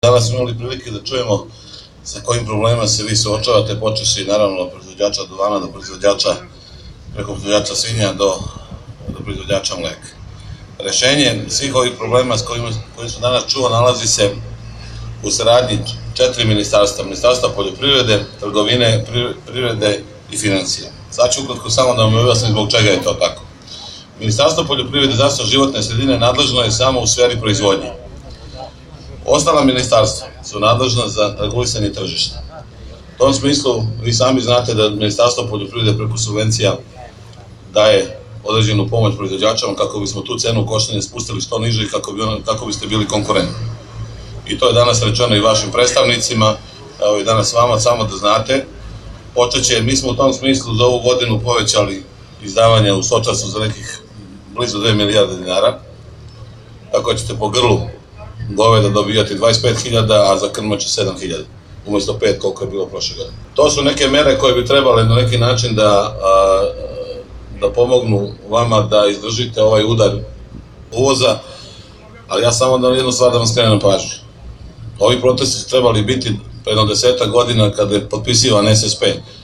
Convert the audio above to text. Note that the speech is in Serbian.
Danas smo imali prilike da čujemo sa kojim problemima se vi suočavate, počeši naravno od proizvođača duvana do proizvođača, preko proizvođača svinja do proizvođača mleka. Rešenje svih ovih problema koji su danas čuo nalazi se u saradnji 4 ministarstva, Ministarstva poljoprivrede, trgovine, privrede i financija. Sad ću ukratko samo da vam objasnim zbog čega je to tako. Ministarstvo poljoprivrede i zaštite životne sredine nadležno je samo u sferi proizvodnje. Ostala ministarstva su nadležna za regulisanje tržišta. U tom smislu, vi sami znate da Ministarstvo poljoprivrede preko subvencija daje određenu pomoć proizvođačama kako bismo tu cenu koštanja spustili što niže i kako biste bili konkurentni. I to je danas rečeno i vašim predstavnicima, evo i danas vama, samo da znate. Mi smo u tom smislu za ovu godinu povećali izdavanje u stočarstvu za nekih blizu 2 milijarde dinara, tako ćete po grlu goveda dobijati 25.000, a za krmače 7.000, umjesto 5 koliko je bilo prošle godine. To su neke mere koje bi trebale na neki način da pomognu vama da izdržite ovaj udar uvoza, ali ja samo da jednu stvar da vam skrenem pažnju. Ovi protesti su trebali biti pre 10 godina kada je potpisivan SSP.